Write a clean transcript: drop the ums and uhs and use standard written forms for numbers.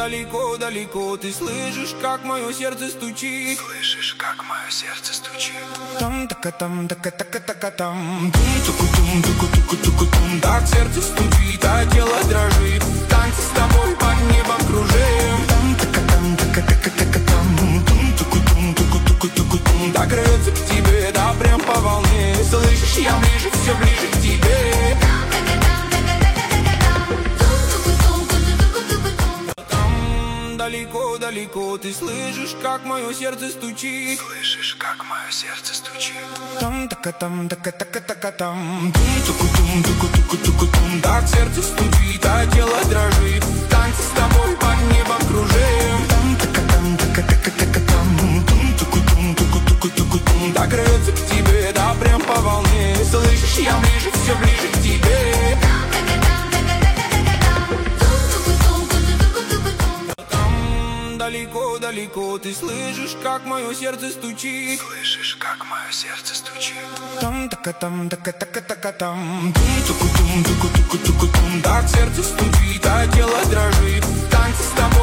далеко-далеко ты слышишь, как мое сердце стучит. Слышишь, как мое сердце стучит. Там така там така така така там тум-туку-тум-туку-туку-туку-тум. Так сердце стучит, а тело дрожит. Танцы с тобой под небом кружим. Там така там така така така там тум-туку-тум-туку-туку-туку-тум. Так рвется к тебе, да прям по волне. Слышишь, я ближе, все ближе к тебе. Далеко-далеко ты слышишь, как мое сердце стучит. Слышишь, как мое сердце стучит. Там така там така така така там тум-туку-тум-туку-туку-туку-тум. Так сердце стучит, а тело дрожит. Танцы с тобой под небом кружим. Там така там така така така там тум-туку-тум-туку-туку-туку-тум. Так рвется к тебе, да прям по волне. Слышишь, я ближе, все ближе к тебе. Далеко-далеко ты слышишь, как мое сердце стучит. Слышишь, как мое сердце стучит. Там така там така така така там тум-туку-тум-туку-туку-туку-тум. Так сердце стучит, а тело дрожит. Танцы с тобой